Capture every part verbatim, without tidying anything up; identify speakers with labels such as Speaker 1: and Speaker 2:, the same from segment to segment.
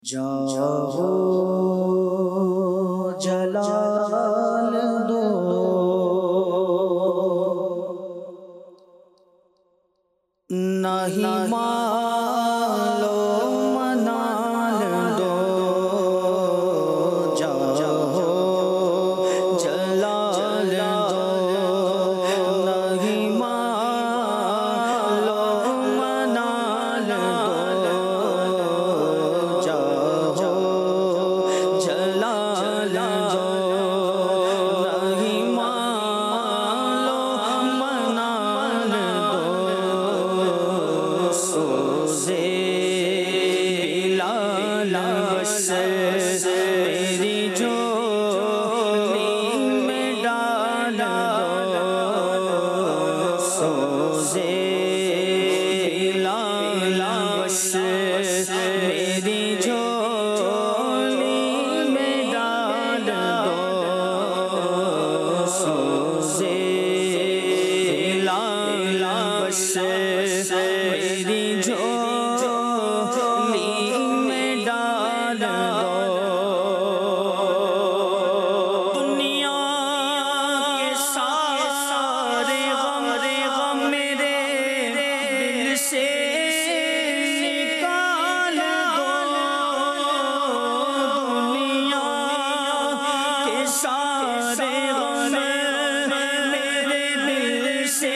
Speaker 1: جاؤ جلال دو نہیں مالو منال دو جاؤ جلال دو نہیں مالو منال دو جاؤ جلال دو نہیں مالو منال دو سوزے لاش میری جھولی میں ڈال دو سوزے لاش میری جھولی میں ڈال دو سوزے لاش میری جھولی میں ڈال دو دنیا کے سارے غم غم میرے دل سے نکال دو دنیا کے سارے غم میرے دل سے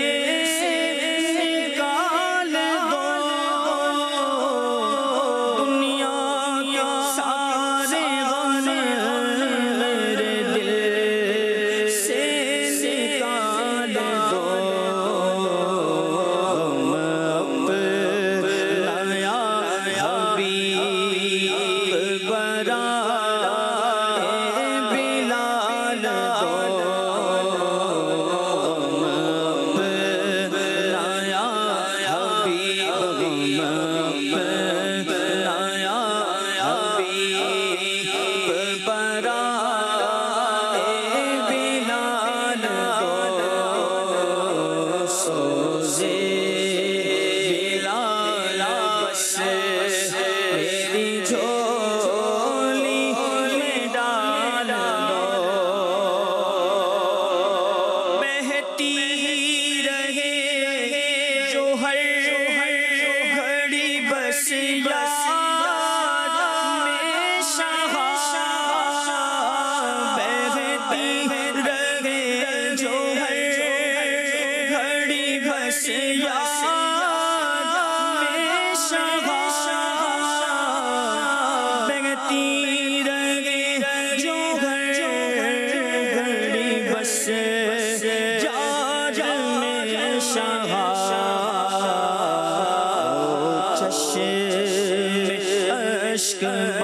Speaker 1: اشک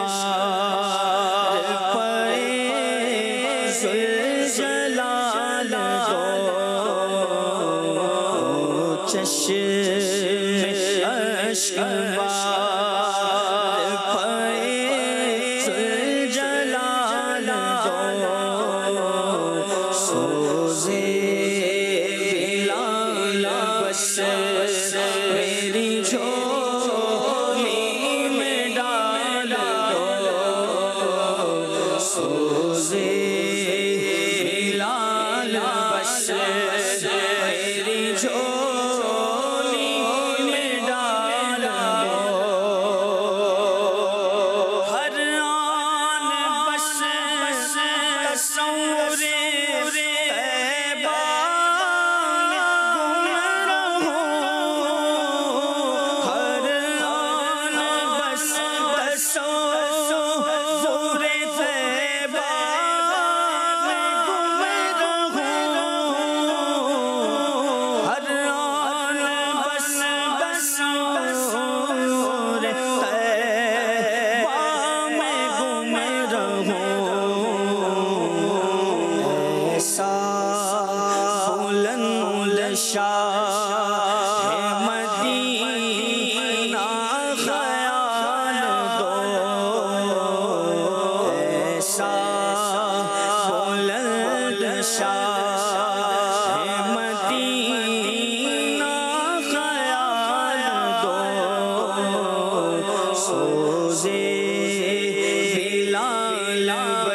Speaker 1: بار پڑے زلجلال دو چشم اشک بار پڑے زلجلال دو سوزے لاش میری جھولی میں ڈال دو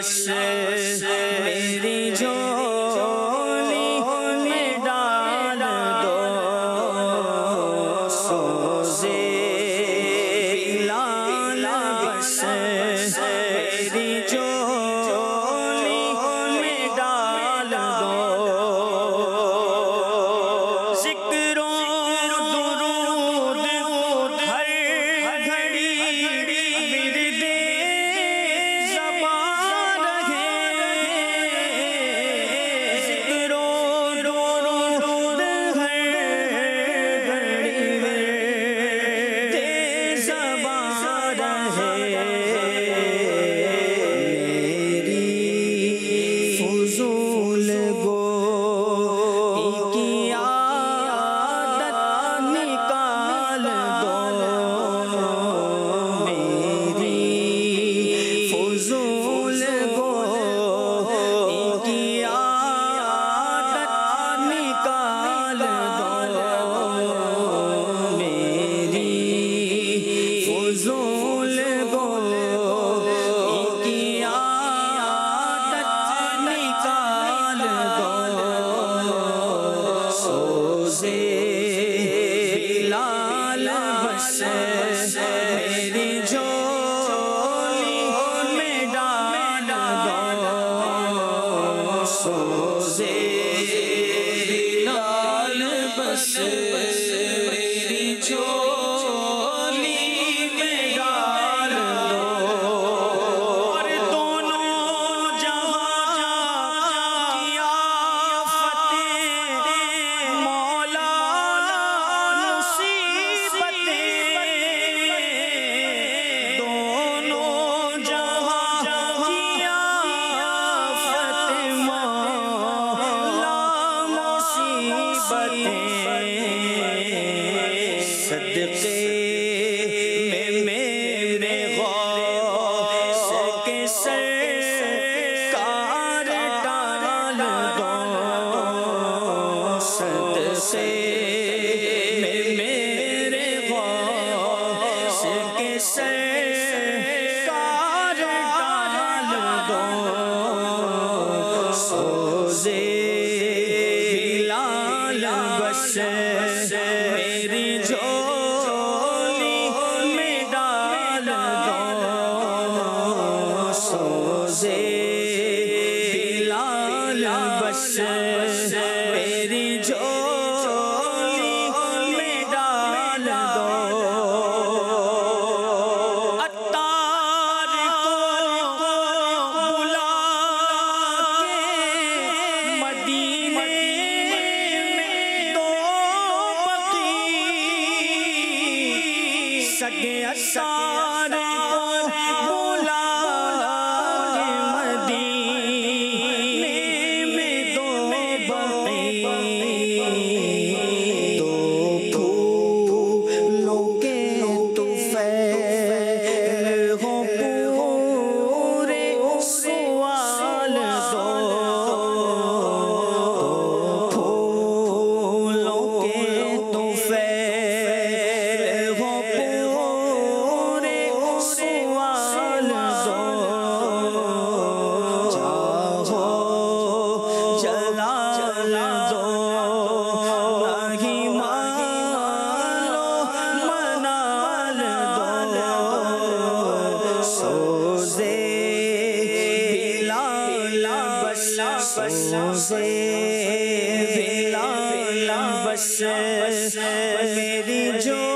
Speaker 1: بس میری جھولی میں ڈال دو سوزے بلال بس میری جھولی میں ڈال دو ذکر و درود ہر گھڑی ورد زبان رہے ذکر و درود ہر گھڑی ورد زبان رہے میری فضول گوئی کی عادت نکال دو میری فضول گوئی کی عادت نکال دو میری فضول گوئی کی عادت نکال دو سوزے بلال بس میری جھولی میں ڈال دو سوزے بلال بس میری جھولی میں ڈال دو اور دونوں جہاں کی آفتیں مولا مصیبتیں دونوں جہاں کی آفتیں مولا مصیبتیں صدقے میں میرے غوث کے سرکار ڈال دو صدقے میں میرے غوث کے سرکار ڈال دو سوزے بلال بس میری جھولی میں ڈال دو سوزے بلال بس میری جھولی میں ڈال دو عطار کو بلا کے مدینے میں دو بقی سگے عطار کو بلا کے مدینے میں دو بقی دو پھولوں کے طفیل ہوں پورے سوال دو پھولوں کے طفیل ہوں پورے سوال دو چاہو جلال دو نہیں مانو منال دو سوزے بلال بس سوزے بلال بس میری جو